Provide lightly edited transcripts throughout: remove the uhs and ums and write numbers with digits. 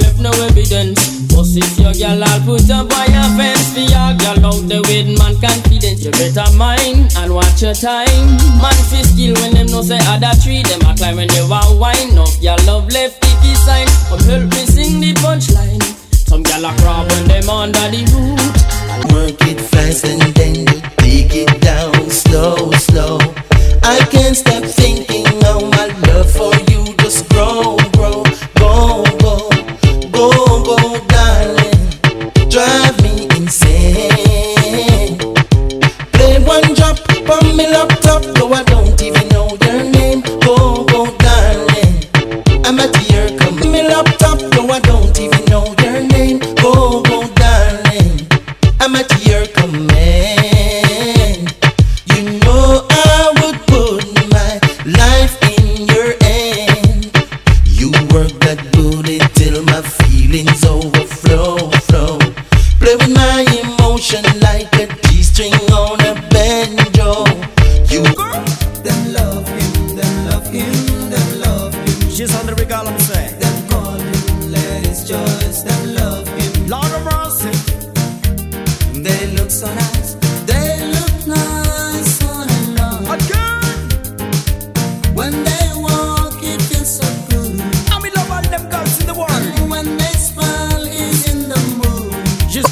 left no evidence. But if your girl, I'll put up by your fence. For your girl out there with man confidence. You better mind and watch your time. Man fi skill when them know say other tree. Them a climb when they want wine up. Your love left sticky sign. Come help me sing the punchline. Some gal a crab when them under the root. Work it fast and then you take it down slow, slow. I can't stop thinking how my love for you just grow, grow. Go, go, go, go, darling. Drive me insane. Play one drop on me laptop, though I don't even know your name. Go, go, darling. I'm at your come me laptop, though I don't even know your name. Go, go, darling. I'm at your command. You know I would put my life in your hand. You work that booty till my feelings overflow, flow. Play with my emotion like a G-string on a banjo. You them love him, them love him, them love him. She's on the regal, I'm saying. Them call him, let his choice, them love him. Lord of mercy. They look so nice, they look nice on and on. Again. When they walk, it feels so good. And we love all them girls in the world. And when they smile, he's in the mood. Just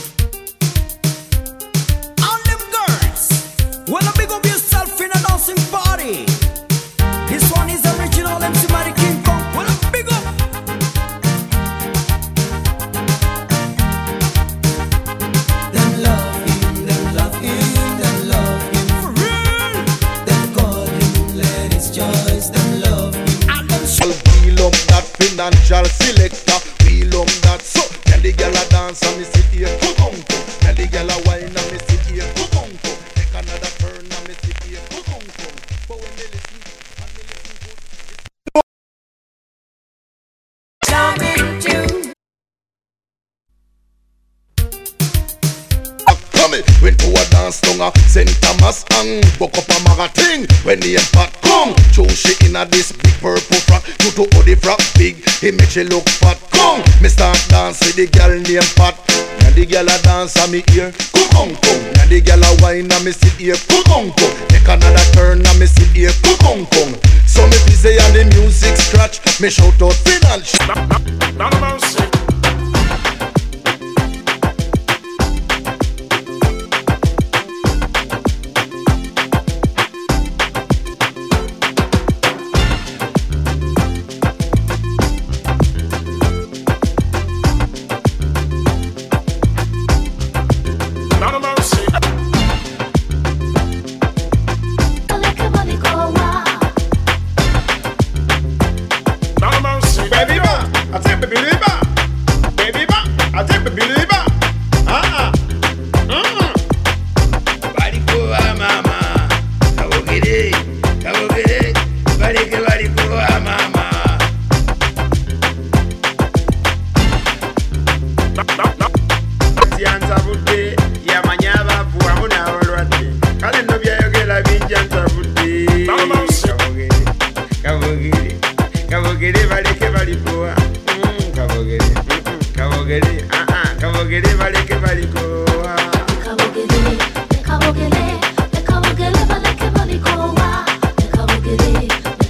all them girls. Well, a big up yourself in a dancing party. This one is original MC Mighty King Kong. Well, a big up. Them love him, them love him, them love him. For real. Them call him, let his choice, them love him. And them Wheel up that financial selector. Wheel up that so. Tell the girl a dance and me sit here. Tell the girl a wine and me sit here. Take another turn and me sit here. But when they listen, and me listen good. Coming when to a dance tongue, St. Thomas and buck up a magating. When the pot come, show she in a this big purple frock. You to all the frock big, he make she look fat. Come, me start dance with the girl named Pat. And the girl a dance and me ear, come. And the girl a wine and me sit here, come. Take another turn and me sit here, come. So me busy and the music scratch, me shout out financial. Kabogere, vale que vale.